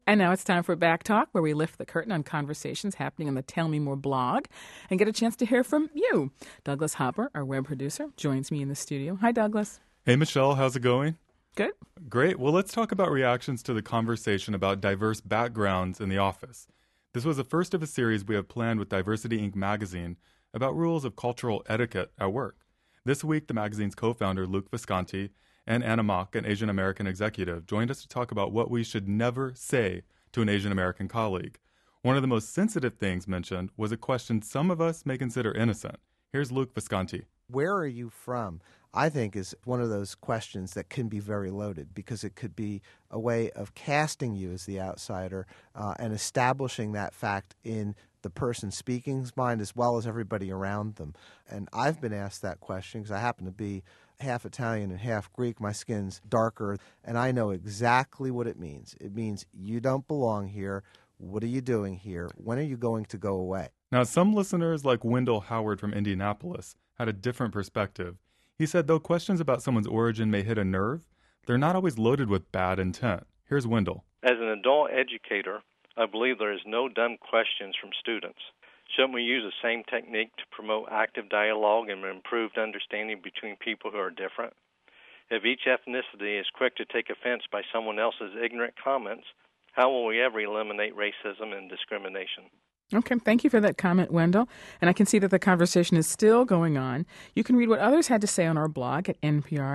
And now it's time for Back Talk, where we lift the curtain on conversations happening on the Tell Me More blog and get a chance to hear from you. Douglas Hopper, our web producer, joins me in the studio. Hi, Douglas. Hey, Michelle. How's it going? Good. Great. Well, let's talk about reactions to the conversation about diverse backgrounds in the office. This was the first of a series we have planned with Diversity Inc. magazine about rules of cultural etiquette at work. This week, the magazine's co-founder, Luke Visconti, and Anna Mock, an Asian American executive, joined us to talk about what we should never say to an Asian American colleague. One of the most sensitive things mentioned was a question some of us may consider innocent. Here's Luke Visconti. Where are you from? I think is one of those questions that can be very loaded because it could be a way of casting you as the outsider and establishing that fact in the person speaking's mind as well as everybody around them. And I've been asked that question because I happen to be half Italian and half Greek. My skin's darker, and I know exactly what it means. It means you don't belong here. What are you doing here? When are you going to go away? Now, some listeners, like Wendell Howard from Indianapolis, had a different perspective. He said, though questions about someone's origin may hit a nerve, they're not always loaded with bad intent. Here's Wendell. As an adult educator, I believe there is no dumb questions from students. Shouldn't we use the same technique to promote active dialogue and improved understanding between people who are different? If each ethnicity is quick to take offense by someone else's ignorant comments, how will we ever eliminate racism and discrimination? Okay, thank you for that comment, Wendell. And I can see that the conversation is still going on. You can read what others had to say on our blog at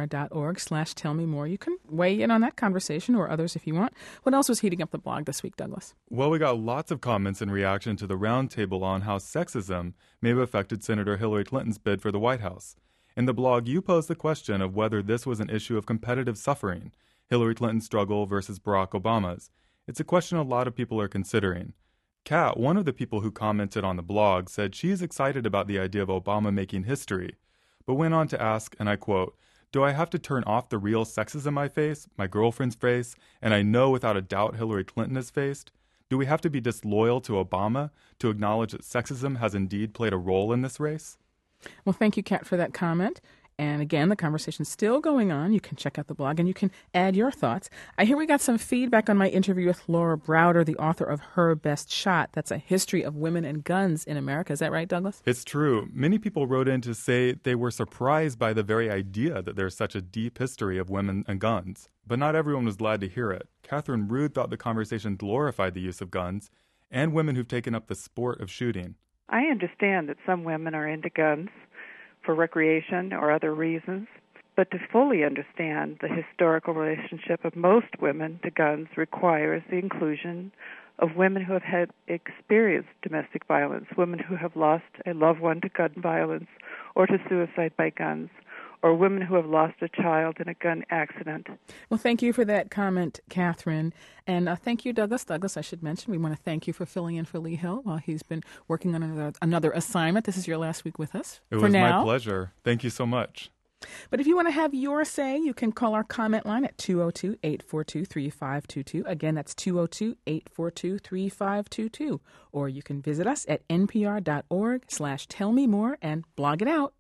npr.org/tellmemore. You can weigh in on that conversation or others if you want. What else was heating up the blog this week, Douglas? Well, we got lots of comments in reaction to the roundtable on how sexism may have affected Senator Hillary Clinton's bid for the White House. In the blog, you posed the question of whether this was an issue of competitive suffering, Hillary Clinton's struggle versus Barack Obama's. It's a question a lot of people are considering. Kat, one of the people who commented on the blog, said she is excited about the idea of Obama making history, but went on to ask, and I quote, "Do I have to turn off the real sexism I face, my girlfriend's face, and I know without a doubt Hillary Clinton has faced? Do we have to be disloyal to Obama to acknowledge that sexism has indeed played a role in this race?" Well, thank you, Kat, for that comment. And again, the conversation's still going on. You can check out the blog and you can add your thoughts. I hear we got some feedback on my interview with Laura Browder, the author of Her Best Shot. That's a history of women and guns in America. Is that right, Douglas? It's true. Many people wrote in to say they were surprised by the very idea that there's such a deep history of women and guns. But not everyone was glad to hear it. Catherine Rude thought the conversation glorified the use of guns and women who've taken up the sport of shooting. I understand that some women are into guns for recreation or other reasons, but to fully understand the historical relationship of most women to guns requires the inclusion of women who have had experienced domestic violence, women who have lost a loved one to gun violence or to suicide by guns, or women who have lost a child in a gun accident. Well, thank you for that comment, Catherine. And thank you, Douglas. Douglas, I should mention, we want to thank you for filling in for Lee Hill while he's been working on another assignment. This is your last week with us. It was my pleasure. Thank you so much. But if you want to have your say, you can call our comment line at 202-842-3522. Again, that's 202-842-3522. Or you can visit us at npr.org/tellmemore and blog it out.